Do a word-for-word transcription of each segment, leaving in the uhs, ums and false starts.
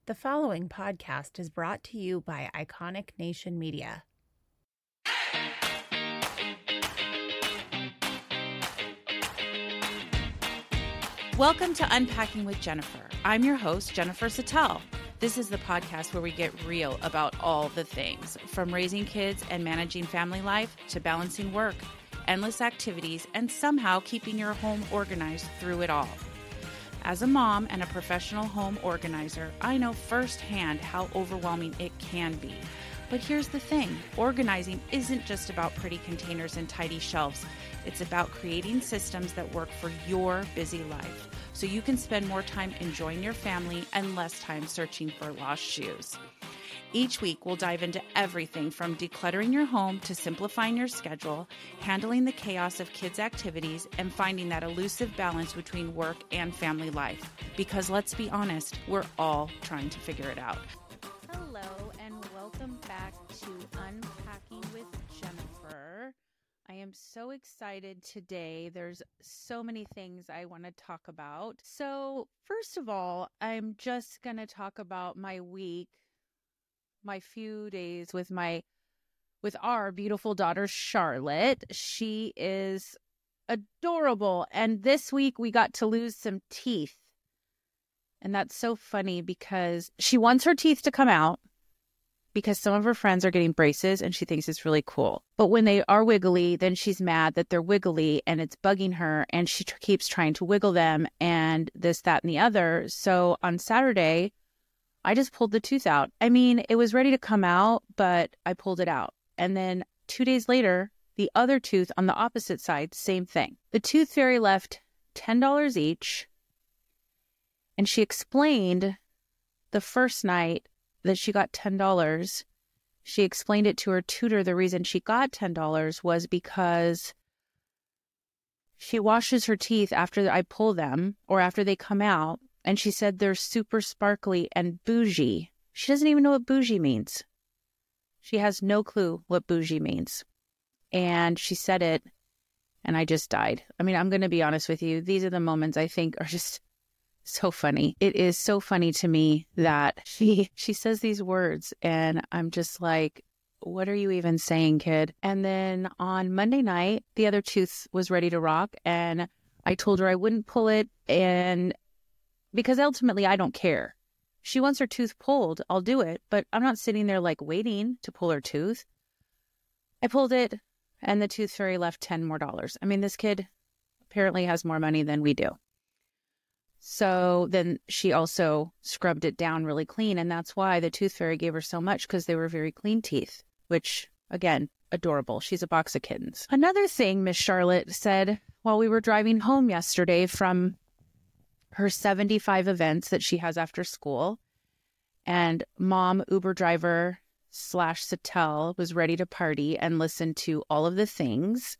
The following podcast is brought to you by Iconic Nation Media. Welcome to Unpacking with Jennifer. I'm your host, Jennifer Sattel. This is the podcast where we get real about all the things, from raising kids and managing family life to balancing work, endless activities, and somehow keeping your home organized through it all. As a mom and a professional home organizer, I know firsthand how overwhelming it can be. But here's the thing, organizing isn't just about pretty containers and tidy shelves. It's about creating systems that work for your busy life, so you can spend more time enjoying your family and less time searching for lost shoes. Each week, we'll dive into everything from decluttering your home to simplifying your schedule, handling the chaos of kids' activities, and finding that elusive balance between work and family life. Because let's be honest, we're all trying to figure it out. Hello, and welcome back to Unpacking with Jennifer. I am so excited today. There's so many things I want to talk about. So, first of all, I'm just going to talk about my week. My few days with my with our beautiful daughter Charlotte. She is adorable, and this week we got to lose some teeth. And that's so funny because she wants her teeth to come out because some of her friends are getting braces and she thinks it's really cool. But when they are wiggly, then she's mad that they're wiggly and it's bugging her, and she tr- keeps trying to wiggle them and this, that, and the other. So on Saturday, I just pulled the tooth out. I mean, it was ready to come out, but I pulled it out. And then two days later, the other tooth on the opposite side, same thing. The tooth fairy left ten dollars each. And she explained the first night that she got ten dollars. She explained it to her tutor. The reason she got ten dollars was because she washes her teeth after I pull them or after they come out. And she said they're super sparkly and bougie. She doesn't even know what bougie means. She has no clue what bougie means. And she said it, and I just died. I mean, I'm going to be honest with you. These are the moments I think are just so funny. It is so funny to me that she she says these words, and I'm just like, what are you even saying, kid? And then on Monday night, the other tooth was ready to rock, and I told her I wouldn't pull it, and because ultimately, I don't care. She wants her tooth pulled, I'll do it. But I'm not sitting there like waiting to pull her tooth. I pulled it, and the tooth fairy left ten more dollars. I mean, this kid apparently has more money than we do. So then she also scrubbed it down really clean. And that's why the tooth fairy gave her so much, because they were very clean teeth, which, again, adorable. She's a box of kittens. Another thing Miss Charlotte said while we were driving home yesterday from her seventy-five events that she has after school, and mom Uber driver slash Sattel was ready to party and listen to all of the things.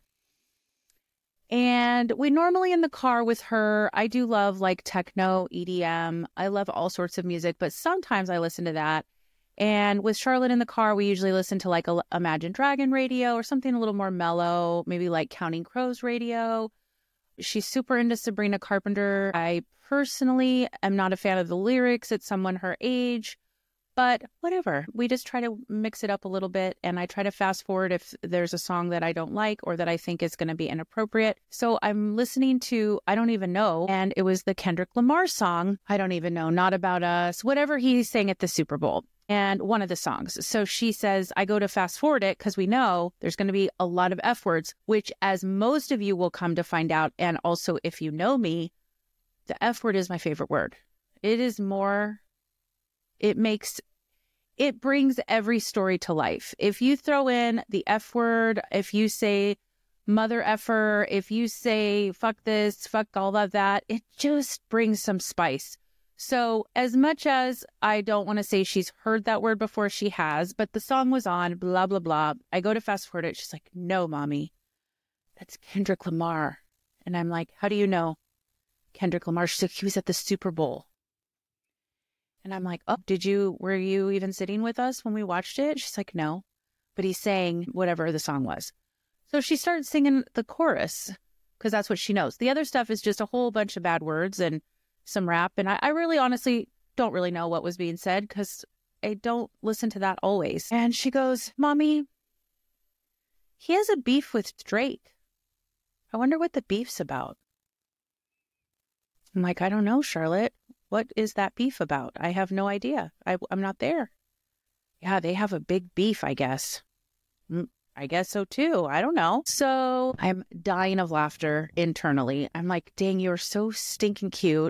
And we normally in the car with her, I do love like techno, E D M. I love all sorts of music, but sometimes I listen to that. And with Charlotte in the car, we usually listen to like a Imagine Dragon radio or something a little more mellow, maybe like Counting Crows radio. She's super into Sabrina Carpenter. I personally am not a fan of the lyrics. It's someone her age, but whatever. We just try to mix it up a little bit, and I try to fast forward if there's a song that I don't like or that I think is going to be inappropriate. So I'm listening to I Don't Even Know, and it was the Kendrick Lamar song, I Don't Even Know, Not About Us, whatever he sang at the Super Bowl. And one of the songs. So she says, I go to fast forward it because we know there's going to be a lot of F words, which as most of you will come to find out. And also, if you know me, the F word is my favorite word. It is more, it makes, it brings every story to life. If you throw in the F word, if you say mother effer, if you say fuck this, fuck all of that, it just brings some spice. So as much as I don't want to say she's heard that word before, she has, but the song was on, blah, blah, blah. I go to fast forward it. She's like, no, mommy, that's Kendrick Lamar. And I'm like, how do you know Kendrick Lamar? She's like, he was at the Super Bowl. And I'm like, oh, did you, were you even sitting with us when we watched it? She's like, no, but he sang whatever the song was. So she started singing the chorus because that's what she knows. The other stuff is just a whole bunch of bad words and some rap. And I, I really honestly don't really know what was being said because I don't listen to that always. And she goes, Mommy, he has a beef with Drake. I wonder what the beef's about. I'm like, I don't know, Charlotte. What is that beef about? I have no idea. I, I'm not there. Yeah, they have a big beef, I guess. Mm, I guess so too. I don't know. So I'm dying of laughter internally. I'm like, dang, you're so stinking cute.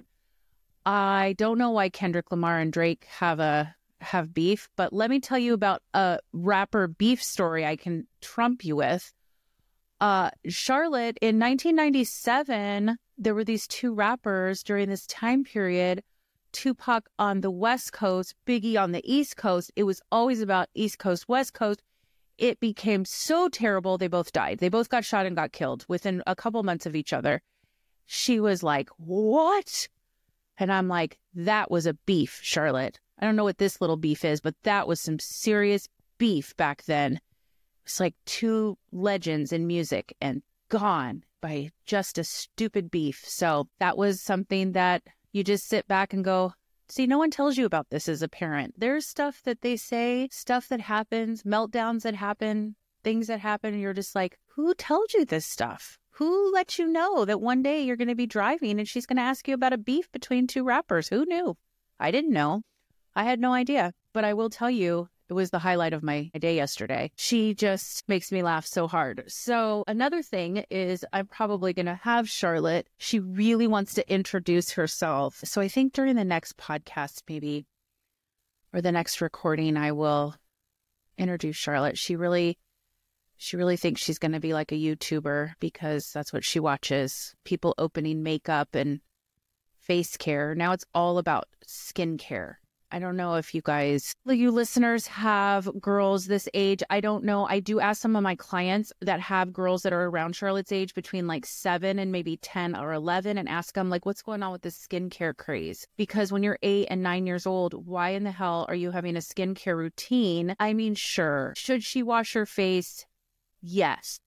I don't know why Kendrick Lamar and Drake have a have beef, but let me tell you about a rapper beef story I can trump you with. Uh, Charlotte, in nineteen ninety-seven, there were these two rappers during this time period, Tupac on the West Coast, Biggie on the East Coast. It was always about East Coast, West Coast. It became so terrible, they both died. They both got shot and got killed within a couple months of each other. She was like, what? And I'm like, that was a beef, Charlotte. I don't know what this little beef is, but that was some serious beef back then. It's like two legends in music and gone by just a stupid beef. So that was something that you just sit back and go, see, no one tells you about this as a parent. There's stuff that they say, stuff that happens, meltdowns that happen, things that happen. And you're just like, who told you this stuff? Who let you know that one day you're going to be driving and she's going to ask you about a beef between two rappers? Who knew? I didn't know. I had no idea. But I will tell you, it was the highlight of my day yesterday. She just makes me laugh so hard. So another thing is I'm probably going to have Charlotte. She really wants to introduce herself. So I think during the next podcast, maybe, or the next recording, I will introduce Charlotte. She really, she really thinks she's going to be like a YouTuber because that's what she watches. People opening makeup and face care. Now it's all about skincare. I don't know if you guys, you listeners have girls this age. I don't know. I do ask some of my clients that have girls that are around Charlotte's age between like seven and maybe ten or eleven and ask them like, what's going on with this skincare craze? Because when you're eight and nine years old, why in the hell are you having a skincare routine? I mean, sure. Should she wash her face? Yes.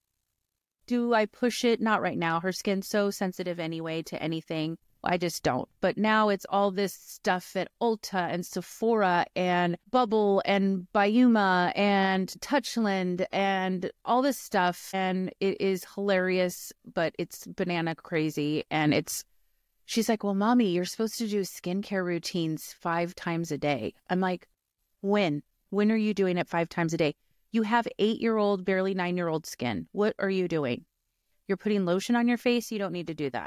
Do I push it? Not right now. Her skin's so sensitive anyway to anything. I just don't. But now it's all this stuff at Ulta and Sephora and Bubble and Byuma and Touchland and all this stuff. And it is hilarious, but it's banana crazy. And it's, she's like, well, Mommy, you're supposed to do skincare routines five times a day. I'm like, when? When are you doing it five times a day? You have eight-year-old, barely nine-year-old skin. What are you doing? You're putting lotion on your face? You don't need to do that.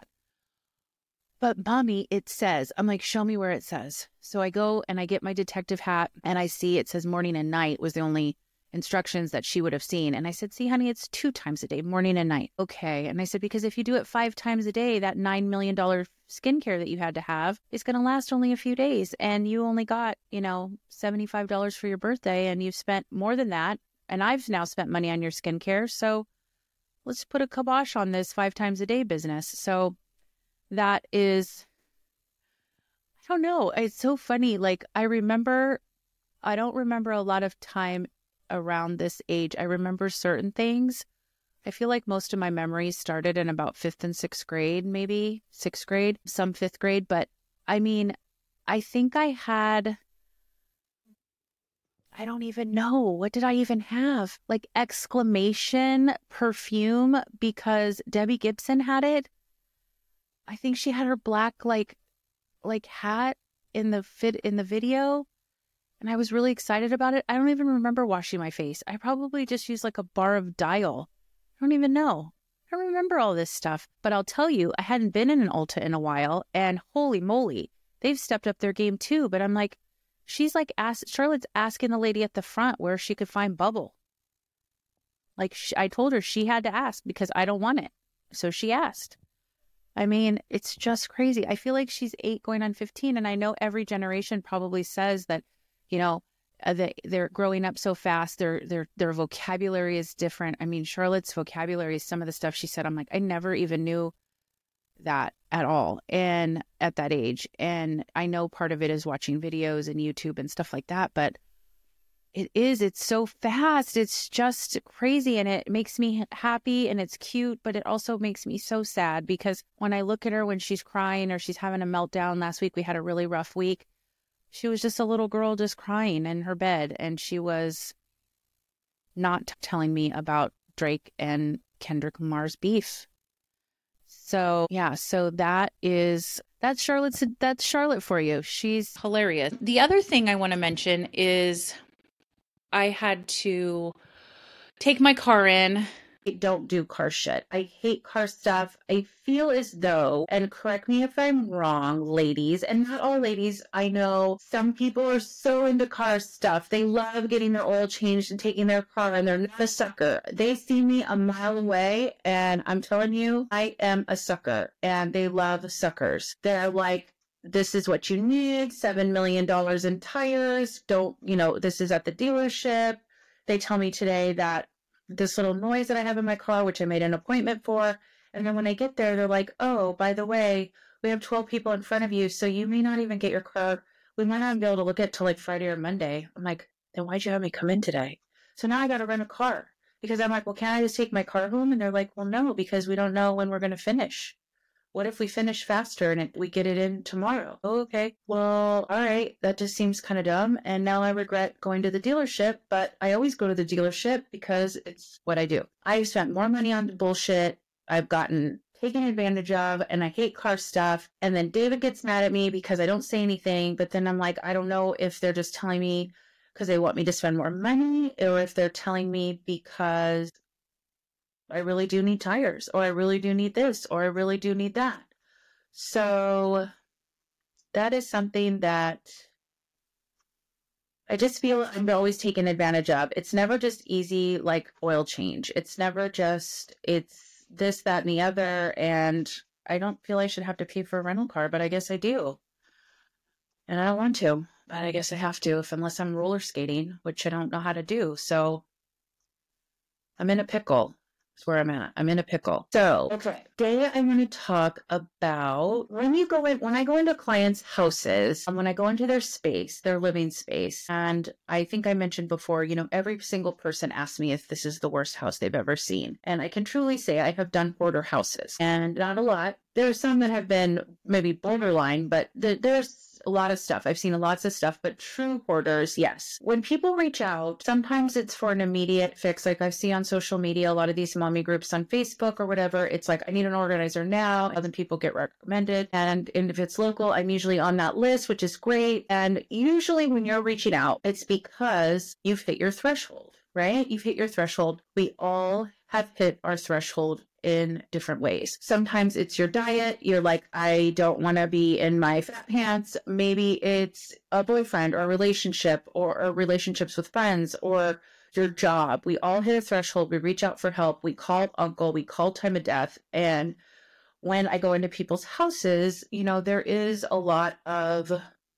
But Mommy, it says, I'm like, show me where it says. So I go and I get my detective hat and I see it says morning and night was the only instructions that she would have seen. And I said, see, honey, it's two times a day, morning and night. Okay. And I said, because if you do it five times a day, that nine million dollars skincare that you had to have is going to last only a few days. And you only got, you know, seventy-five dollars for your birthday and you've spent more than that. And I've now spent money on your skincare. So let's put a kibosh on this five times a day business. So that is, I don't know. It's so funny. Like, I remember, I don't remember a lot of time around this age. I remember certain things. I feel like most of my memories started in about fifth and sixth grade, maybe sixth grade, some fifth grade. But I mean, I think I had, I don't even know. What did I even have? Like exclamation perfume because Debbie Gibson had it. I think she had her black like like hat in the fit in the video and I was really excited about it. I don't even remember washing my face. I probably just used like a bar of Dial. I don't even know. I don't remember all this stuff. But I'll tell you, I hadn't been in an Ulta in a while and holy moly, they've stepped up their game too. But I'm like, she's like, ask, Charlotte's asking the lady at the front where she could find Bubble. Like she, I told her she had to ask because I don't want it. So she asked. I mean, it's just crazy. I feel like she's eight going on fifteen. And I know every generation probably says that, you know, uh, they, they're growing up so fast. Their, their, their vocabulary is different. I mean, Charlotte's vocabulary, some of the stuff she said, I'm like, I never even knew that at all. And at that age. And I know part of it is watching videos and YouTube and stuff like that. But it is, it's so fast. It's just crazy. And it makes me happy and it's cute, but it also makes me so sad because when I look at her when she's crying or she's having a meltdown, last week we had a really rough week. she was just a little girl just crying in her bed, and she was not telling me about Drake and Kendrick Lamar's beef. So yeah, so that is, that's Charlotte's, that's Charlotte for you. She's hilarious. The other thing I want to mention is I had to take my car in. I don't do car shit. I hate car stuff. I feel as though, and correct me if I'm wrong, ladies, and not all ladies, I know some people are so into car stuff. They love getting their oil changed and taking their car, and they're not a sucker. They see me a mile away, and I'm telling you, I am a sucker, and they love suckers. They're like, this is what you need, seven million dollars in tires. Don't, you know, this is at the dealership. They tell me today that this little noise that I have in my car, which I made an appointment for. And then when I get there, they're like, oh, by the way, we have twelve people in front of you, so you may not even get your car. We might not be able to look at till like Friday or Monday. I'm like, then why'd you have me come in today? So now I got to rent a car because I'm like, well, can I just take my car home? And they're like, well, no, because we don't know when we're going to finish. What if we finish faster and it, we get it in tomorrow? Oh, okay. Well, all right. That just seems kind of dumb. And now I regret going to the dealership, but I always go to the dealership because it's what I do. I've spent more money on bullshit. I've gotten taken advantage of, and I hate car stuff. And then David gets mad at me because I don't say anything. But then I'm like, I don't know if they're just telling me because they want me to spend more money, or if they're telling me because I really do need tires, or I really do need this, or I really do need that. So that is something that I just feel I'm always taken advantage of. It's never just easy like oil change. It's never just, it's this, that, and the other. And I don't feel I should have to pay for a rental car, but I guess I do. And I don't want to, but I guess I have to, if unless I'm roller skating, which I don't know how to do. So I'm in a pickle. That's where I'm at. I'm in a pickle. So okay. Today I want to talk about when you go in, when I go into clients' houses, and when I go into their space, their living space. And I think I mentioned before, you know, every single person asks me if this is the worst house they've ever seen. And I can truly say I have done hoarder houses, and not a lot. There are some that have been maybe borderline, but th- there's a lot of stuff. I've seen lots of stuff, but true hoarders, yes. When people reach out, sometimes it's for an immediate fix. Like I see on social media, a lot of these mommy groups on Facebook or whatever, it's like, I need an organizer now. And then people get recommended. And, and if it's local, I'm usually on that list, which is great. And usually when you're reaching out, it's because you've hit your threshold, right? You've hit your threshold. We all have hit our threshold in different ways. Sometimes it's your diet. You're like, I don't want to be in my fat pants. Maybe it's a boyfriend or a relationship, or, or relationships with friends, or your job. We all hit a threshold. We reach out for help. We call uncle. We call time of death. And when I go into people's houses, you know, there is a lot of,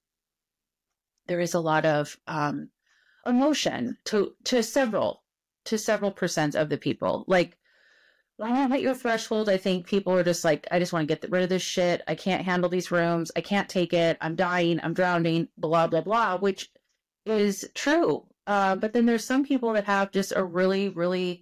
there is a lot of um, emotion to, to several, to several percent of the people. Like, when I hit your threshold, I think people are just like, I just want to get rid of this shit. I can't handle these rooms. I can't take it. I'm dying. I'm drowning, blah, blah, blah, which is true. Uh, but then there's some people that have just a really, really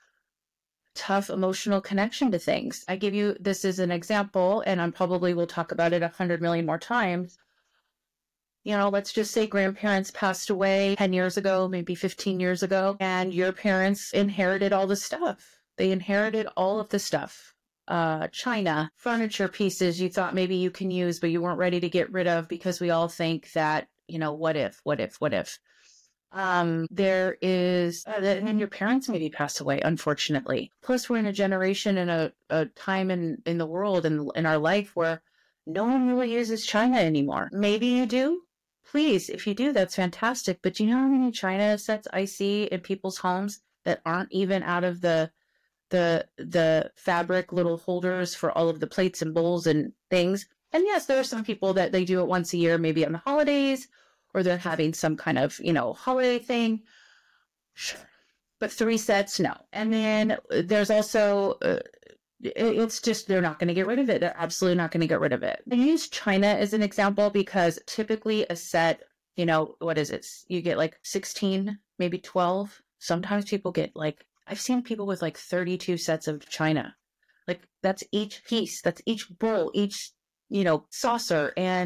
tough emotional connection to things. I give you this as an example, and I probably will talk about it a hundred million more times. You know, let's just say grandparents passed away ten years ago, maybe fifteen years ago, and your parents inherited all the stuff. They inherited all of the stuff, uh, china, furniture pieces you thought maybe you can use, but you weren't ready to get rid of because we all think that, you know, what if, what if, what if? Um, there is, uh, and your parents maybe pass away, unfortunately. Plus, we're in a generation and a, a time in, in the world and in our life where no one really uses china anymore. Maybe you do. Please, if you do, that's fantastic. But do you know how many china sets I see in people's homes that aren't even out of the the the fabric little holders for all of the plates and bowls and things? And yes, there are some people that they do it once a year, maybe on the holidays, or they're having some kind of, you know, holiday thing. Sure. But three sets, no. And then there's also, uh, it's just, they're not going to get rid of it. They're absolutely not going to get rid of it. I use china as an example because typically a set, you know, what is it? You get like sixteen, maybe twelve. Sometimes people get like, I've seen people with like thirty-two sets of china. Like that's each piece, that's each bowl, each, you know, saucer and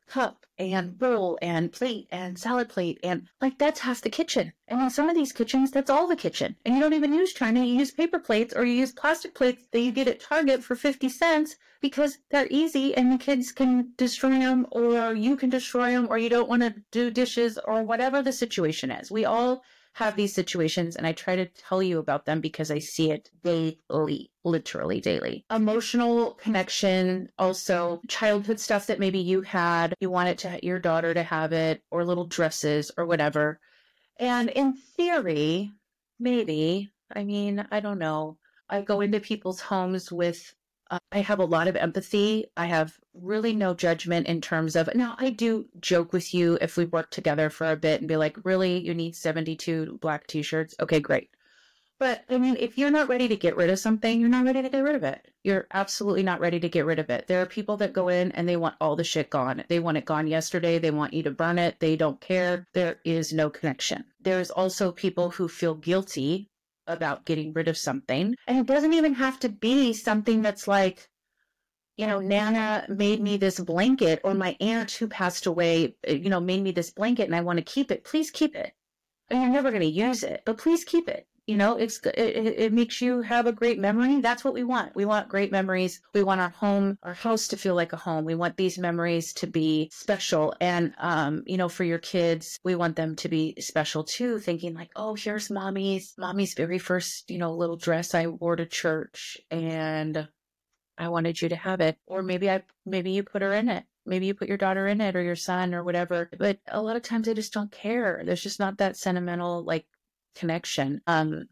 cup and bowl and plate and salad plate. And like, that's half the kitchen. And in some of these kitchens, that's all the kitchen. And you don't even use china. You use paper plates, or you use plastic plates that you get at Target for fifty cents because they're easy and the kids can destroy them, or you can destroy them, or you don't want to do dishes, or whatever the situation is. We all have these situations, and I try to tell you about them because I see it daily, literally daily. Emotional connection, also childhood stuff that maybe you had, you wanted to your daughter to have it, or little dresses or whatever. And in theory, maybe, I mean, I don't know. I go into people's homes with Uh, I have a lot of empathy. I have really no judgment in terms of, now I do joke with you if we work together for a bit and be like, really, you need seventy-two black t-shirts? Okay, great. But I mean, if you're not ready to get rid of something, you're not ready to get rid of it. You're absolutely not ready to get rid of it. There are people that go in and they want all the shit gone. They want it gone yesterday. They want you to burn it. They don't care. There is no connection. There's also people who feel guilty about getting rid of something. And it doesn't even have to be something that's like, you know, Nana made me this blanket, or my aunt who passed away, you know, made me this blanket and I want to keep it. Please keep it. And you're never going to use it, but please keep it. You know, it's it, it makes you have a great memory. That's what we want. We want great memories. We want our home, our house to feel like a home. We want these memories to be special. And, um, you know, for your kids, we want them to be special too, thinking like, oh, here's mommy's, mommy's very first, you know, little dress I wore to church, and I wanted you to have it. Or maybe I, maybe you put her in it. Maybe you put your daughter in it, or your son, or whatever. But a lot of times they just don't care. There's just not that sentimental, like, connection. Um,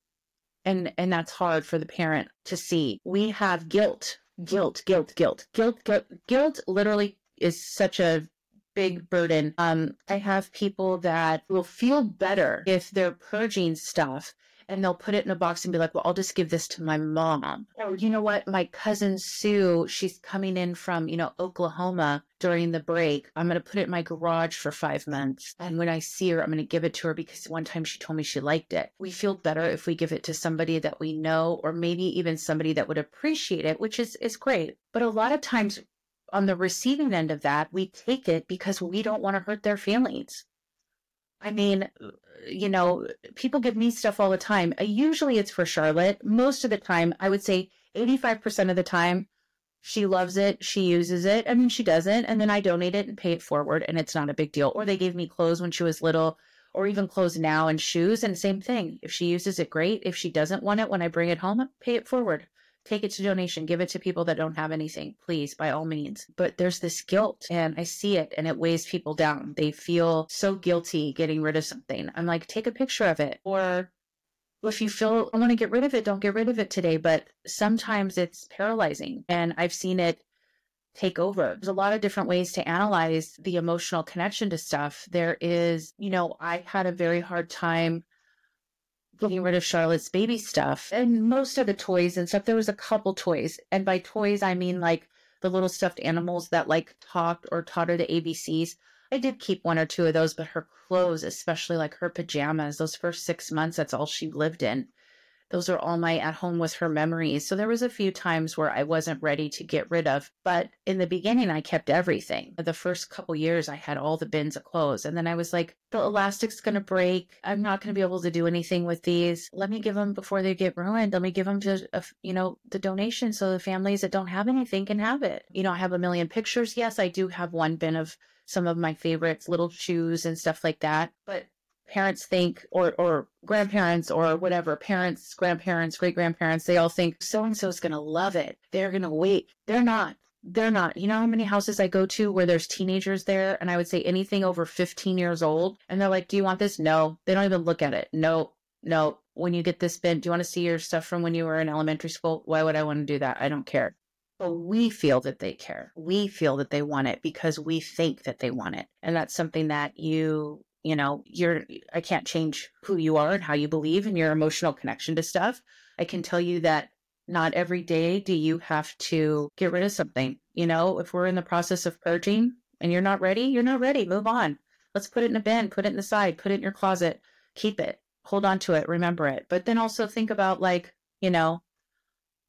and, and that's hard for the parent to see. We have guilt, guilt, guilt, guilt, guilt, guilt, guilt literally is such a big burden. Um, I have people that will feel better if they're purging stuff, and they'll put it in a box and be like, well, I'll just give this to my mom. Or, you know what? My cousin Sue, she's coming in from, you know, Oklahoma during the break. I'm going to put it in my garage for five months. And when I see her, I'm going to give it to her because one time she told me she liked it. We feel better if we give it to somebody that we know, or maybe even somebody that would appreciate it, which is, is great. But a lot of times on the receiving end of that, we take it because we don't want to hurt their feelings. I mean, you know, people give me stuff all the time. Usually it's for Charlotte. Most of the time, I would say eighty-five percent of the time, she loves it. She uses it. I mean, she doesn't. And then I donate it and pay it forward, and it's not a big deal. Or they gave me clothes when she was little, or even clothes now, and shoes. And same thing. If she uses it, great. If she doesn't want it, when I bring it home, pay it forward. Take it to donation. Give it to people that don't have anything, please, by all means. But there's this guilt, and I see it, and it weighs people down. They feel so guilty getting rid of something. I'm like, take a picture of it. Or if you feel, I want to get rid of it, don't get rid of it today. But sometimes it's paralyzing, and I've seen it take over. There's a lot of different ways to analyze the emotional connection to stuff. There is, you know, I had a very hard time getting rid of Charlotte's baby stuff and most of the toys and stuff. There was a couple toys. And by toys, I mean like the little stuffed animals that like talked or taught her the A B Cs. I did keep one or two of those, but her clothes, especially like her pajamas, those first six months, that's all she lived in. Those are all my at home with her memories. So there was a few times where I wasn't ready to get rid of, but in the beginning, I kept everything. The first couple years, I had all the bins of clothes. And then I was like, the elastic's going to break. I'm not going to be able to do anything with these. Let me give them before they get ruined. Let me give them to, uh, you know, the donation so the families that don't have anything can have it. You know, I have a million pictures. Yes, I do have one bin of some of my favorites, little shoes and stuff like that. But parents think, or or grandparents or whatever, parents, grandparents, great-grandparents, they all think so-and-so is going to love it. They're going to wait. They're not. They're not. You know how many houses I go to where there's teenagers there? And I would say anything over fifteen years old. And they're like, do you want this? No. They don't even look at it. No, no. When you get this bin, do you want to see your stuff from when you were in elementary school? Why would I want to do that? I don't care. But we feel that they care. We feel that they want it because we think that they want it. And that's something that you... You know, you're, I can't change who you are and how you believe and your emotional connection to stuff. I can tell you that not every day do you have to get rid of something. You know, if we're in the process of purging and you're not ready, you're not ready. Move on. Let's put it in a bin, put it in the side, put it in your closet, keep it, hold on to it, remember it. But then also think about like, you know,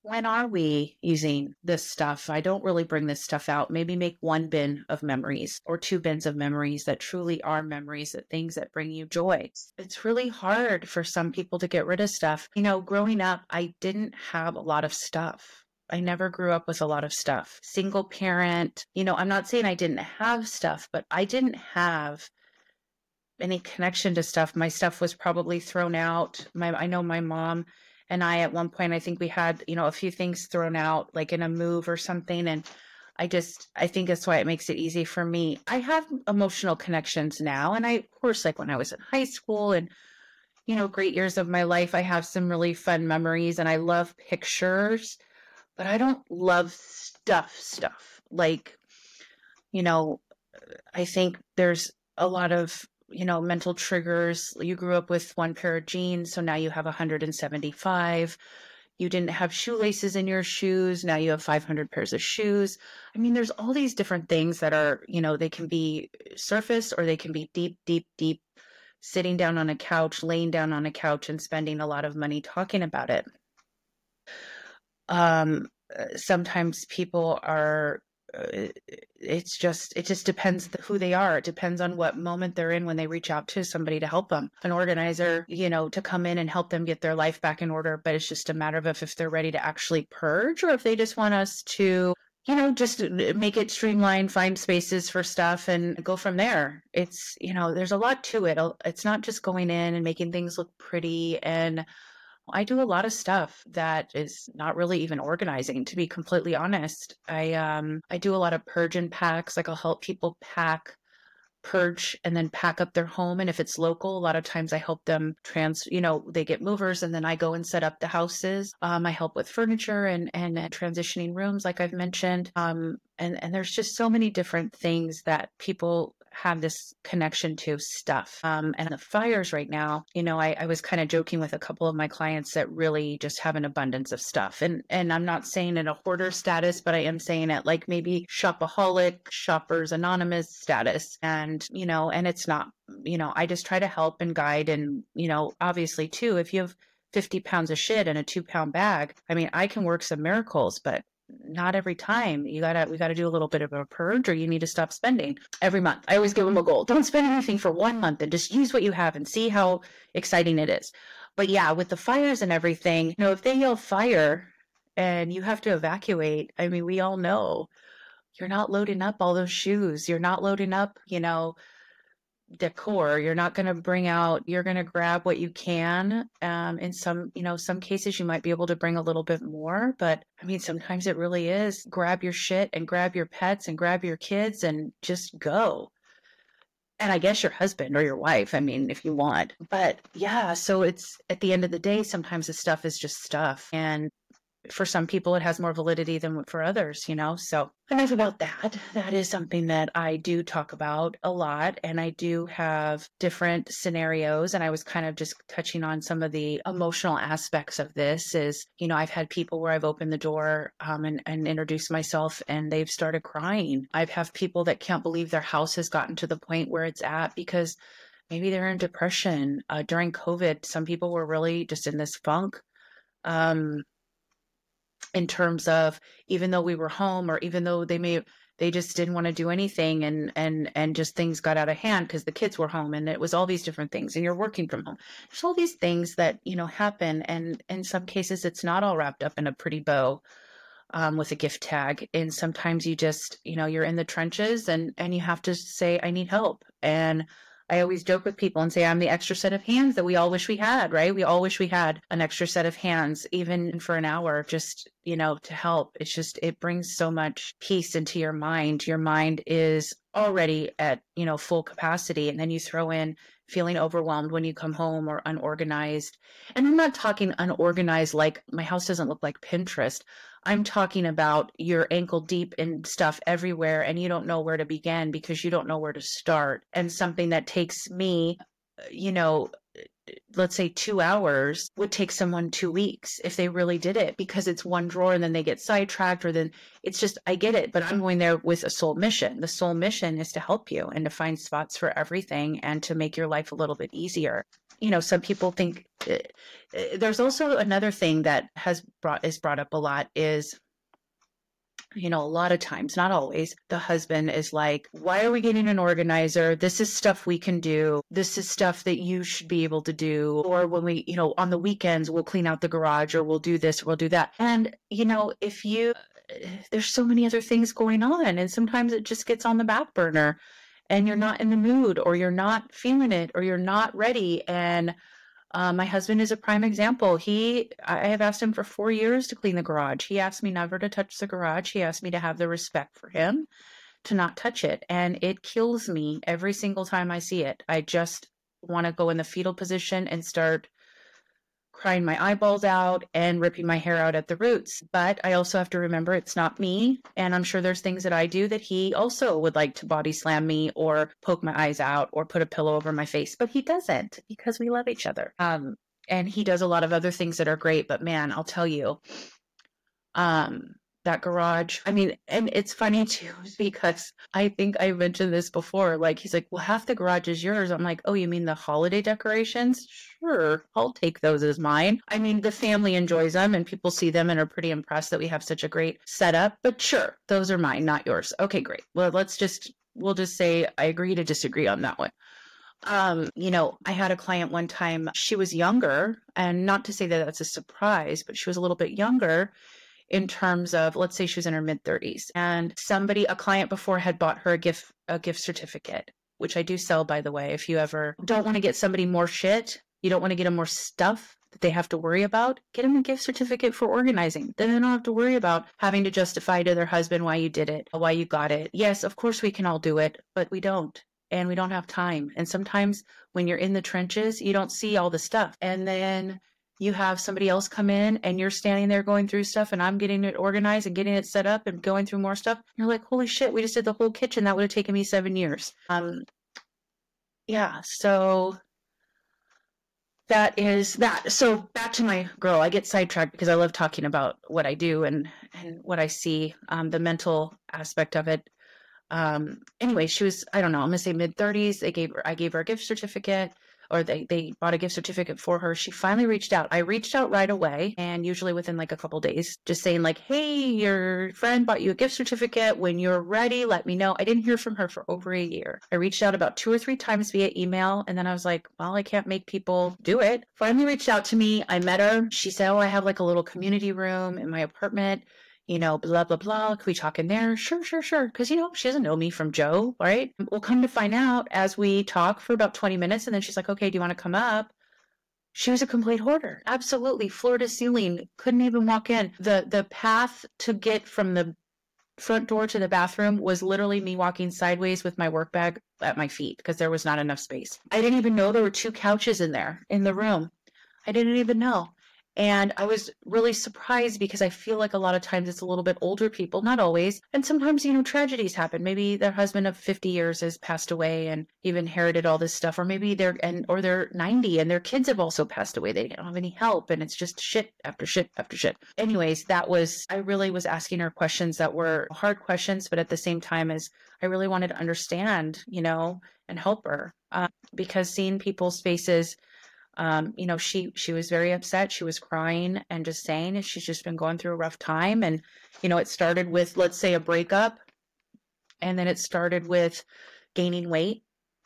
when are we using this stuff? I don't really bring this stuff out. Maybe make one bin of memories or two bins of memories that truly are memories, that things that bring you joy. It's really hard for some people to get rid of stuff. You know, growing up, I didn't have a lot of stuff. I never grew up with a lot of stuff. Single parent, you know, I'm not saying I didn't have stuff, but I didn't have any connection to stuff. My stuff was probably thrown out. My, I know my mom and I, at one point, I think we had, you know, a few things thrown out, like in a move or something. And I just, I think that's why it makes it easy for me. I have emotional connections now. And I, of course, like when I was in high school and, you know, great years of my life, I have some really fun memories and I love pictures, but I don't love stuff, stuff. Like, you know, I think there's a lot of, you know, mental triggers. You grew up with one pair of jeans, so now you have one hundred seventy-five. You didn't have shoelaces in your shoes. Now you have five hundred pairs of shoes. I mean, there's all these different things that are, you know, they can be surface or they can be deep, deep, deep, sitting down on a couch, laying down on a couch and spending a lot of money talking about it. Um, sometimes people are, uh, it's just, it just depends who they are. It depends on what moment they're in when they reach out to somebody to help them, an organizer, you know, to come in and help them get their life back in order. But it's just a matter of if, if they're ready to actually purge or if they just want us to, you know, just make it streamlined, find spaces for stuff and go from there. It's, you know, there's a lot to it. It's not just going in and making things look pretty. And I do a lot of stuff that is not really even organizing, to be completely honest. I um I do a lot of purge and packs. Like I'll help people pack, purge, and then pack up their home. And if it's local, a lot of times I help them trans, you know, they get movers and then I go and set up the houses. Um, I help with furniture and, and and transitioning rooms, like I've mentioned. Um, and, and there's just so many different things that people have this connection to stuff. Um, and the fires right now, you know, I, I was kind of joking with a couple of my clients that really just have an abundance of stuff. And, and I'm not saying in a hoarder status, but I am saying it like maybe shopaholic, shoppers anonymous status. And, you know, and it's not, you know, I just try to help and guide. And, you know, obviously too, if you have fifty pounds of shit in a two pound bag, I mean, I can work some miracles, but not every time. You gotta, we gotta do a little bit of a purge or you need to stop spending every month. I always give them a goal. Don't spend anything for one month and just use what you have and see how exciting it is. But yeah, with the fires and everything, you know, if they yell fire and you have to evacuate, I mean, we all know you're not loading up all those shoes. You're not loading up, you know, decor. You're not going to bring out, you're going to grab what you can. Um, in some, you know, some cases you might be able to bring a little bit more, but I mean, sometimes it really is grab your shit and grab your pets and grab your kids and just go. And I guess your husband or your wife, I mean, if you want, but yeah, so it's at the end of the day, sometimes the stuff is just stuff. And for some people, it has more validity than for others, you know? So enough about that. That is something that I do talk about a lot. And I do have different scenarios. And I was kind of just touching on some of the emotional aspects of this is, you know, I've had people where I've opened the door um, and, and introduced myself and they've started crying. I've have people that can't believe their house has gotten to the point where it's at because maybe they're in depression. Uh, during COVID, some people were really just in this funk. Um, in terms of even though we were home or even though they may, they just didn't want to do anything and, and, and just things got out of hand because the kids were home and it was all these different things and you're working from home. There's all these things that, you know, happen. And in some cases, it's not all wrapped up in a pretty bow um, with a gift tag. And sometimes you just, you know, you're in the trenches and, and you have to say, I need help. And I always joke with people and say, I'm the extra set of hands that we all wish we had, right? We all wish we had an extra set of hands, even for an hour, just, you know, to help. It's just, it brings so much peace into your mind. Your mind is already at, you know, full capacity. And then you throw in feeling overwhelmed when you come home or unorganized. And I'm not talking unorganized like my house doesn't look like Pinterest. I'm talking about you're ankle deep in stuff everywhere and you don't know where to begin because you don't know where to start. And something that takes me, you know, let's say two hours would take someone two weeks if they really did it because it's one drawer and then they get sidetracked or then it's just, I get it, but I'm going there with a soul mission. The soul mission is to help you and to find spots for everything and to make your life a little bit easier. You know, some people think it, it, there's also another thing that has brought is brought up a lot is, you know, a lot of times, not always, the husband is like, why are we getting an organizer? This is stuff we can do. This is stuff that you should be able to do. Or when we, you know, on the weekends, we'll clean out the garage, or we'll do this, or we'll do that. And, you know, if you, there's so many other things going on, and sometimes it just gets on the back burner and you're not in the mood, or you're not feeling it, or you're not ready. And Uh, my husband is a prime example. He, I have asked him for four years to clean the garage. He asked me never to touch the garage. He asked me to have the respect for him to not touch it. And it kills me every single time I see it. I just want to go in the fetal position and start crying my eyeballs out and ripping my hair out at the roots. But I also have to remember it's not me. And I'm sure there's things that I do that he also would like to body slam me or poke my eyes out or put a pillow over my face. But he doesn't, because we love each other. Um, and he does a lot of other things that are great. But man, I'll tell you, um, that garage, I mean, and it's funny too, because I think I mentioned this before. Like, he's like, well, half the garage is yours. I'm like, oh, you mean the holiday decorations? Sure, I'll take those as mine. I mean, the family enjoys them and people see them and are pretty impressed that we have such a great setup. But sure, those are mine, not yours. Okay, great. Well, let's just, we'll just say I agree to disagree on that one. Um, you know, I had a client one time, she was younger, and not to say that that's a surprise, but she was a little bit younger in terms of, let's say she was in her mid thirties, and somebody, a client before, had bought her a gift, a gift certificate, which I do sell, by the way. If you ever don't want to get somebody more shit, you don't want to get them more stuff that they have to worry about, get them a gift certificate for organizing. Then they don't have to worry about having to justify to their husband why you did it, why you got it. Yes, of course we can all do it, but we don't. And we don't have time. And sometimes when you're in the trenches, you don't see all the stuff. And then you have somebody else come in and you're standing there going through stuff, and I'm getting it organized and getting it set up and going through more stuff. You're like, holy shit, we just did the whole kitchen. That would have taken me seven years. Um, yeah, so that is that. So back to my girl, I get sidetracked because I love talking about what I do and, and what I see, um, the mental aspect of it. Um, anyway, she was, I don't know, I'm gonna say mid thirties. They gave her, I gave her a gift certificate, or they, they bought a gift certificate for her. She finally reached out. I reached out right away, and usually within like a couple days, just saying like, hey, your friend bought you a gift certificate. When you're ready, let me know. I didn't hear from her for over a year. I reached out about two or three times via email, and then I was like, well, I can't make people do it. Finally reached out to me. I met her. She said, oh, I have like a little community room in my apartment. You know, blah, blah, blah. Can we talk in there? Sure, sure, sure. Because, you know, she doesn't know me from Joe, right? We'll come to find out as we talk for about twenty minutes. And then she's like, okay, do you want to come up? She was a complete hoarder. Absolutely. Floor to ceiling. Couldn't even walk in. The, the path to get from the front door to the bathroom was literally me walking sideways with my work bag at my feet because there was not enough space. I didn't even know there were two couches in there in the room. I didn't even know. And I was really surprised because I feel like a lot of times it's a little bit older people, not always. And sometimes, you know, tragedies happen. Maybe their husband of fifty years has passed away and you've inherited all this stuff. Or maybe they're, and, or they're ninety and their kids have also passed away. They don't have any help. And it's just shit after shit after shit. Anyways, that was, I really was asking her questions that were hard questions, but at the same time as I really wanted to understand, you know, and help her. Uh, because seeing people's faces, Um, you know, she, she was very upset. She was crying and just saying she's just been going through a rough time. And, you know, it started with, let's say, a breakup. And then it started with gaining weight.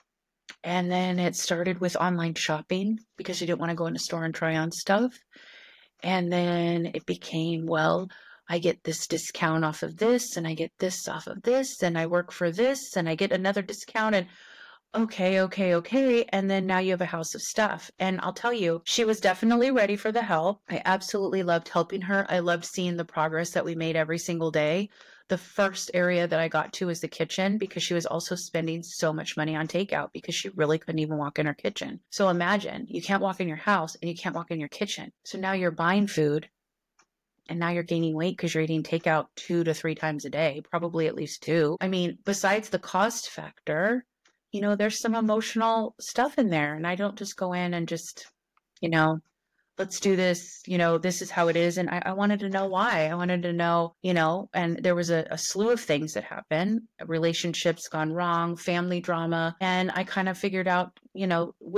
And then it started with online shopping because she didn't want to go in a store and try on stuff. And then it became, well, I get this discount off of this and I get this off of this and I work for this and I get another discount and okay, okay, okay. And then now you have a house of stuff. And I'll tell you, she was definitely ready for the help. I absolutely loved helping her. I loved seeing the progress that we made every single day. The first area that I got to was the kitchen because she was also spending so much money on takeout because she really couldn't even walk in her kitchen. So imagine you can't walk in your house and you can't walk in your kitchen. So now you're buying food and now you're gaining weight because you're eating takeout two to three times a day, probably at least two. I mean, besides the cost factor, you know, there's some emotional stuff in there. And I don't just go in and just, you know, let's do this, you know, this is how it is. And I, I wanted to know why. I wanted to know, you know, and there was a, a slew of things that happened, relationships gone wrong, family drama. And I kind of figured out, you know, without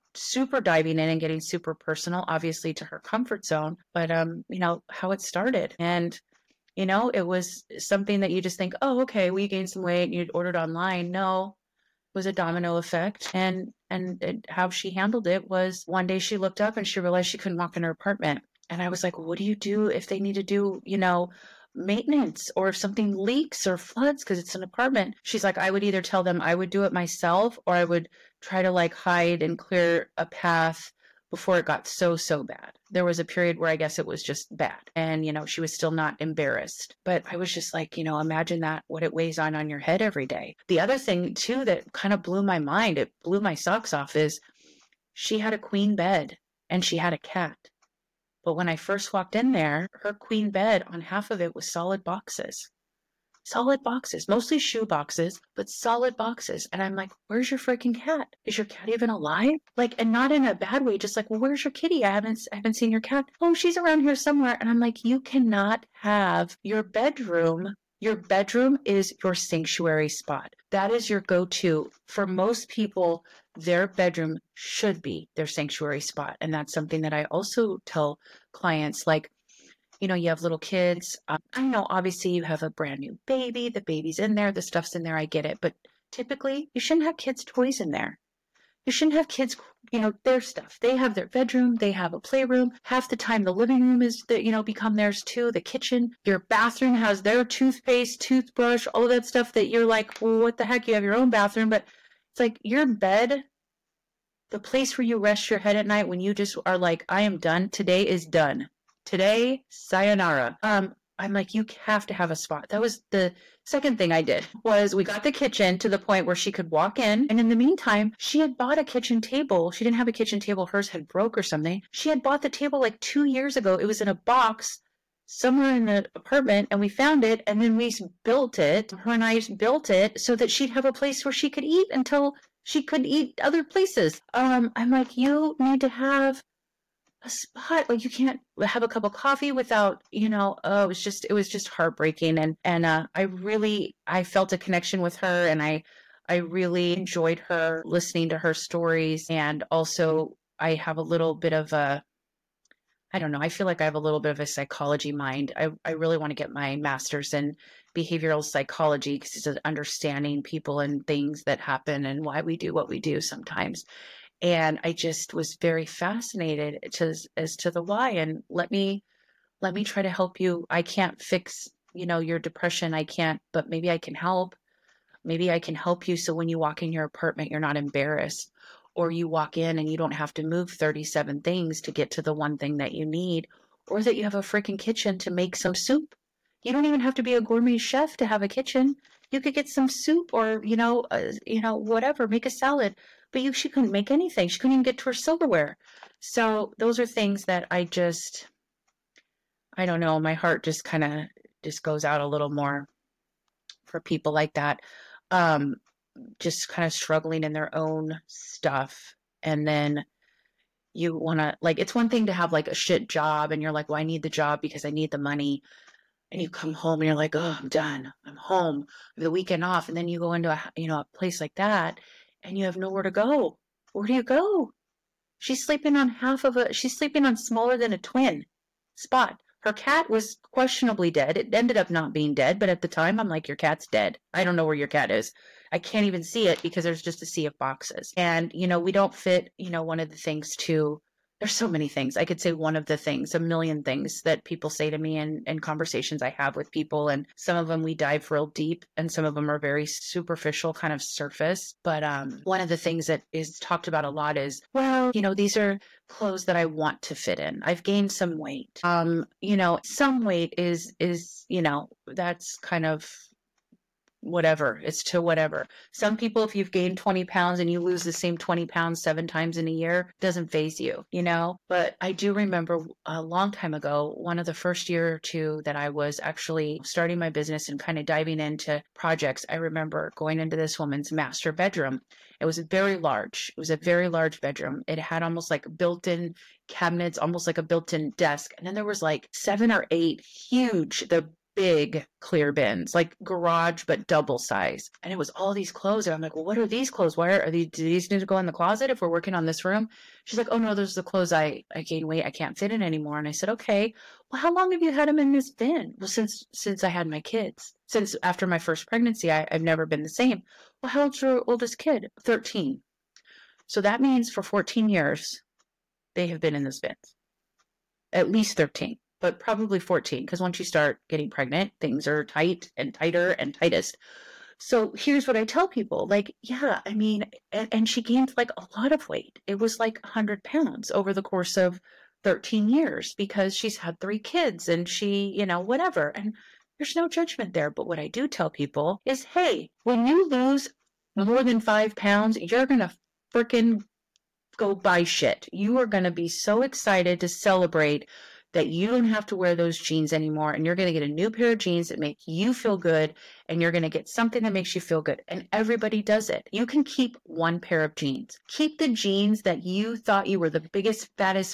super diving in and getting super personal, obviously to her comfort zone, but, um, you know, how it started. And, you know, it was something that you just think, oh, okay, we gained some weight and you ordered online. No, it was a domino effect. And, and it, how she handled it was one day she looked up and she realized she couldn't walk in her apartment. And I was like, what do you do if they need to do, you know, maintenance or if something leaks or floods because it's an apartment? She's like, I would either tell them I would do it myself or I would try to like hide and clear a path before it got so, so bad. There was a period where I guess it was just bad. And, you know, she was still not embarrassed. But I was just like, you know, imagine that, what it weighs on on your head every day. The other thing too that kind of blew my mind, it blew my socks off, is she had a queen bed and she had a cat. But when I first walked in there, her queen bed, on half of it was solid boxes. Solid boxes, mostly shoe boxes, but solid boxes. And I'm like, where's your freaking cat? Is your cat even alive? Like, and not in a bad way, just like, well, where's your kitty? I haven't, I haven't seen your cat. Oh, she's around here somewhere. And I'm like, you cannot have your bedroom. Your bedroom is your sanctuary spot. That is your go-to. For most people, their bedroom should be their sanctuary spot. And that's something that I also tell clients, like, you know, you have little kids. Um, I know, obviously, you have a brand new baby. The baby's in there. The stuff's in there. I get it. But typically, you shouldn't have kids' toys in there. You shouldn't have kids, you know, their stuff. They have their bedroom. They have a playroom. Half the time, the living room is, the, you know, become theirs too. The kitchen, your bathroom has their toothpaste, toothbrush, all of that stuff that you're like, well, what the heck? You have your own bathroom. But it's like your bed, the place where you rest your head at night when you just are like, I am done. Today is done. Today, sayonara. Um, I'm like, you have to have a spot. That was the second thing I did, was we got the kitchen to the point where she could walk in. And in the meantime, she had bought a kitchen table. She didn't have a kitchen table. Hers had broke or something. She had bought the table like two years ago. It was in a box somewhere in the apartment and we found it. And then we built it. Her and I built it so that she'd have a place where she could eat until she could eat other places. Um, I'm like, you need to have a spot. Like, you can't have a cup of coffee without, you know, oh, it was just, it was just heartbreaking. And, and, uh, I really, I felt a connection with her and I, I really enjoyed her, listening to her stories. And also I have a little bit of a, I don't know, I feel like I have a little bit of a psychology mind. I, I really want to get my master's in behavioral psychology because it's understanding people and things that happen and why we do what we do sometimes. And I just was very fascinated to, as to the why. And let me, let me try to help you. I can't fix, you know, your depression. I can't, but maybe I can help. Maybe I can help you. So when you walk in your apartment, you're not embarrassed, or you walk in and you don't have to move thirty-seven things to get to the one thing that you need, or that you have a freaking kitchen to make some soup. You don't even have to be a gourmet chef to have a kitchen. You could get some soup or, you know, uh, you know, whatever, make a salad. But you, she couldn't make anything. She couldn't even get to her silverware. So those are things that I just, I don't know, my heart just kind of just goes out a little more for people like that. Um, just kind of struggling in their own stuff. And then you want to, like, it's one thing to have like a shit job and you're like, well, I need the job because I need the money. And you come home and you're like, oh, I'm done. I'm home. I have the weekend off. And then you go into a, you know, a place like that and you have nowhere to go. Where do you go? She's sleeping on half of a, she's sleeping on smaller than a twin spot. Her cat was questionably dead. It ended up not being dead, but at the time I'm like, your cat's dead. I don't know where your cat is. I can't even see it because there's just a sea of boxes. And, you know, we don't fit, you know, one of the things too. There's so many things. I could say one of the things, a million things that people say to me in, in conversations I have with people. And some of them we dive real deep and some of them are very superficial, kind of surface. But um, one of the things that is talked about a lot is, well, you know, these are clothes that I want to fit in. I've gained some weight. Um, you know, some weight is, is, you know, that's kind of whatever. It's to whatever. Some people, if you've gained twenty pounds and you lose the same twenty pounds seven times in a year, doesn't faze you, you know? But I do remember a long time ago, one of the first year or two that I was actually starting my business and kind of diving into projects, I remember going into this woman's master bedroom. It was very large. It was a very large bedroom. It had almost like built-in cabinets, almost like a built-in desk. And then there was like seven or eight huge, the big clear bins, like garage, but double size. And it was all these clothes. And I'm like, well, what are these clothes? Why are, are these, do these need to go in the closet if we're working on this room? She's like, oh no, those are the clothes I, I gained weight. I can't fit in anymore. And I said, okay, well, how long have you had them in this bin? Well, since, since I had my kids, since after my first pregnancy, I, I've never been the same. Well, how old's your oldest kid? thirteen. So that means for fourteen years, they have been in this bin. At least thirteen, but probably fourteen, because once you start getting pregnant, things are tight and tighter and tightest. So here's what I tell people, like, yeah, I mean, and, and she gained like a lot of weight. It was like one hundred pounds over the course of thirteen years because she's had three kids and she, you know, whatever. And there's no judgment there. But what I do tell people is, hey, when you lose more than five pounds, you're going to freaking go buy shit. You are going to be so excited to celebrate that you don't have to wear those jeans anymore. And you're going to get a new pair of jeans that make you feel good. And you're going to get something that makes you feel good. And everybody does it. You can keep one pair of jeans. Keep the jeans that you thought you were the biggest, fattest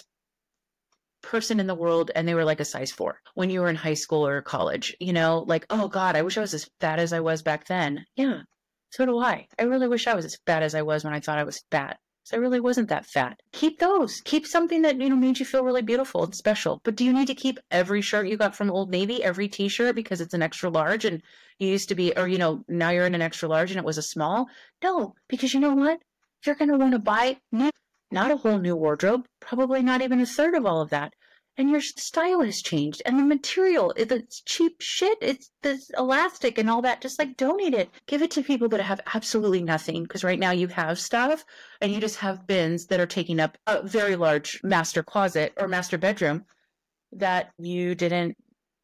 person in the world. And they were like a size four when you were in high school or college, you know, like, oh God, I wish I was as fat as I was back then. Yeah. So do I. I really wish I was as fat as I was when I thought I was fat. So I really wasn't that fat. Keep those. Keep something that, you know, made you feel really beautiful and special. But do you need to keep every shirt you got from Old Navy, every t-shirt because it's an extra large and you used to be, or, you know, now you're in an extra large and it was a small? No, because you know what? You're going to want to buy new, not a whole new wardrobe, probably not even a third of all of that. And your style has changed. And the material, it's cheap shit. It's this elastic and all that. Just like donate it. Give it to people that have absolutely nothing. Because right now you have stuff and you just have bins that are taking up a very large master closet or master bedroom that you didn't,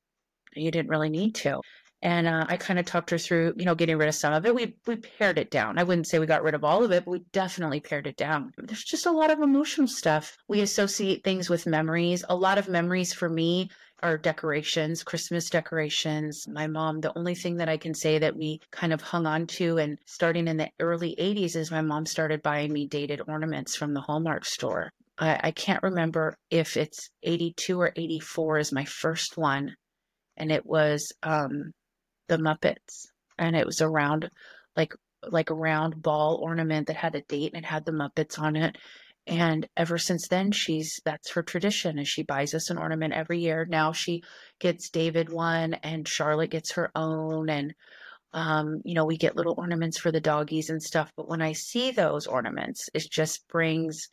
you didn't really need to. And uh, I kind of talked her through, you know, getting rid of some of it. We we pared it down. I wouldn't say we got rid of all of it, but we definitely pared it down. There's just a lot of emotional stuff. We associate things with memories. A lot of memories for me are decorations, Christmas decorations. My mom, the only thing that I can say that we kind of hung on to and starting in the early eighties is my mom started buying me dated ornaments from the Hallmark store. I, I can't remember if it's eighty-two or eighty-four is my first one. And it was... um the Muppets, and it was a round, like like a round ball ornament that had a date and it had the Muppets on it. And ever since then, she's that's her tradition, and she buys us an ornament every year. Now she gets David one, and Charlotte gets her own, and um, you know, we get little ornaments for the doggies and stuff. But when I see those ornaments, it just brings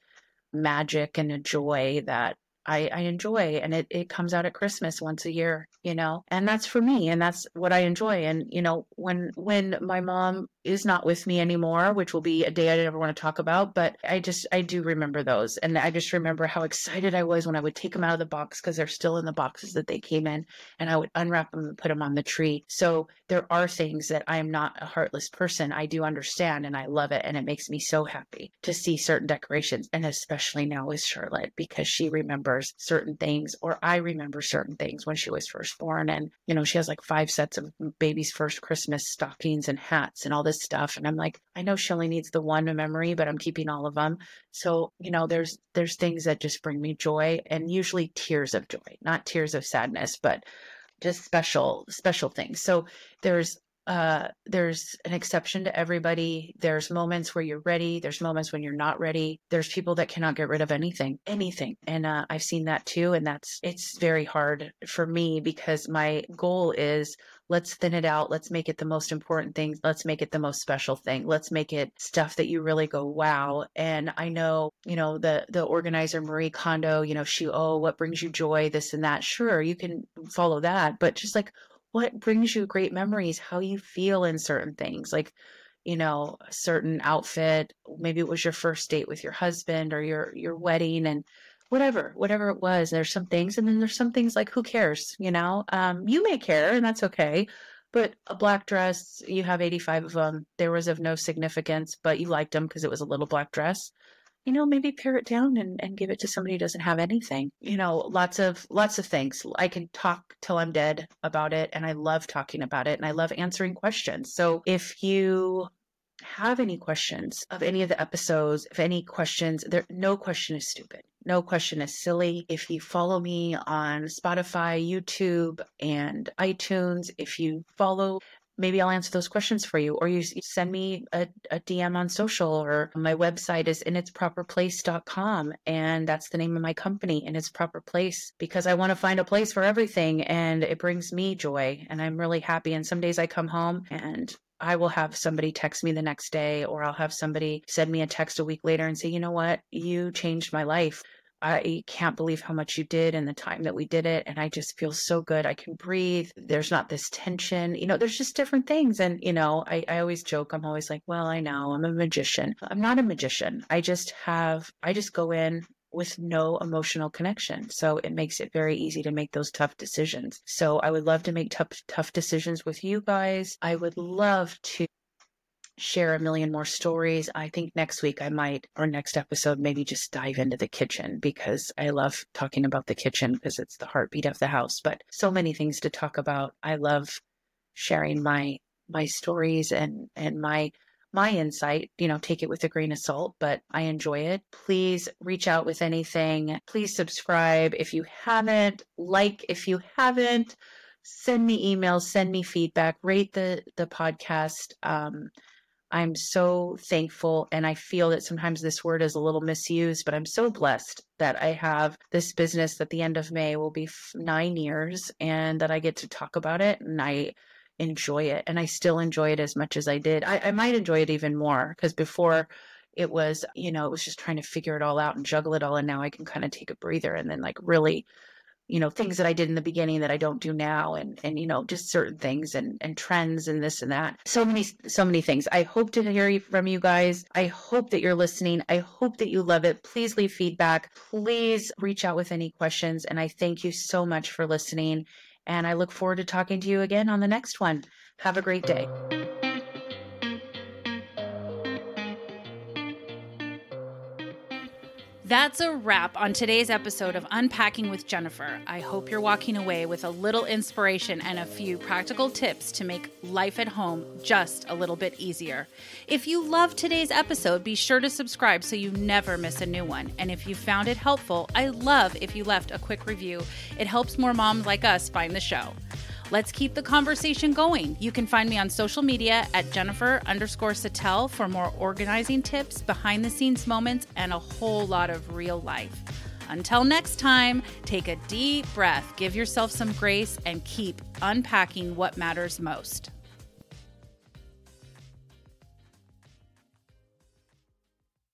magic and a joy that I, I enjoy, and it, it comes out at Christmas once a year, you know, and that's for me, and that's what I enjoy. And, you know, when, when my mom is not with me anymore, which will be a day I never want to talk about, but I just, I do remember those. And I just remember how excited I was when I would take them out of the box because they're still in the boxes that they came in, and I would unwrap them and put them on the tree. So there are things that I am not a heartless person. I do understand, and I love it. And it makes me so happy to see certain decorations. And especially now with Charlotte, because she remembers certain things, or I remember certain things when she was first born. And, you know, she has like five sets of baby's first Christmas stockings and hats and all this stuff. And I'm like, I know she only needs the one memory, but I'm keeping all of them. So, you know, there's, there's things that just bring me joy, and usually tears of joy, not tears of sadness, but just special, special things. So there's Uh, there's an exception to everybody. There's moments where you're ready. There's moments when you're not ready. There's people that cannot get rid of anything, anything. And uh, I've seen that too. And that's, it's very hard for me because my goal is let's thin it out. Let's make it the most important thing. Let's make it the most special thing. Let's make it stuff that you really go, wow. And I know, you know, the, the organizer, Marie Kondo, you know, she, oh, what brings you joy, this and that. Sure, you can follow that, but just like, what brings you great memories, how you feel in certain things, like, you know, a certain outfit, maybe it was your first date with your husband or your, your wedding, and whatever, whatever it was. There's some things, and then there's some things like, who cares, you know, um, you may care, and that's okay. But a black dress, you have eighty-five of them. There was of no significance, but you liked them because it was a little black dress. You know, maybe pare it down and, and give it to somebody who doesn't have anything. You know, lots of lots of things. I can talk till I'm dead about it, and I love talking about it, and I love answering questions. So if you have any questions of any of the episodes, if any questions, there no question is stupid. no question is silly. If you follow me on Spotify, YouTube, and iTunes, if you follow, maybe I'll answer those questions for you, or you send me a, a D M on social, or my website is in its proper place dot com. And that's the name of my company, In Its Proper Place, because I want to find a place for everything. And it brings me joy, and I'm really happy. And some days I come home and I will have somebody text me the next day, or I'll have somebody send me a text a week later and say, you know what, you changed my life. I can't believe how much you did in the time that we did it. And I just feel so good. I can breathe. There's not this tension. You know, there's just different things. And, you know, I, I always joke. I'm always like, well, I know I'm a magician. I'm not a magician. I just have, I just go in with no emotional connection. So it makes it very easy to make those tough decisions. So I would love to make tough, tough decisions with you guys. I would love to share a million more stories. I think next week I might, or next episode, maybe just dive into the kitchen, because I love talking about the kitchen because it's the heartbeat of the house, but so many things to talk about. I love sharing my, my stories and, and my, my insight. You know, take it with a grain of salt, but I enjoy it. Please reach out with anything. Please subscribe if you haven't, like if you haven't, send me emails, send me feedback, rate the, the podcast. Um, I'm so thankful, and I feel that sometimes this word is a little misused, but I'm so blessed that I have this business at the end of May will be f- nine years and that I get to talk about it, and I enjoy it, and I still enjoy it as much as I did. I, I might enjoy it even more, because before it was, you know, it was just trying to figure it all out and juggle it all, and now I can kind of take a breather and then like really, you know, things that I did in the beginning that I don't do now, and, and, you know, just certain things and, and trends and this and that. So many, so many things. I hope to hear from you guys. I hope that you're listening. I hope that you love it. Please leave feedback. Please reach out with any questions. And I thank you so much for listening. And I look forward to talking to you again on the next one. Have a great day. That's a wrap on today's episode of Unpacking with Jennifer. I hope you're walking away with a little inspiration and a few practical tips to make life at home just a little bit easier. If you loved today's episode, be sure to subscribe so you never miss a new one. And if you found it helpful, I love if you left a quick review. It helps more moms like us find the show. Let's keep the conversation going. You can find me on social media at Jennifer underscore Sattel for more organizing tips, behind the scenes moments, and a whole lot of real life. Until next time, take a deep breath, give yourself some grace, and keep unpacking what matters most.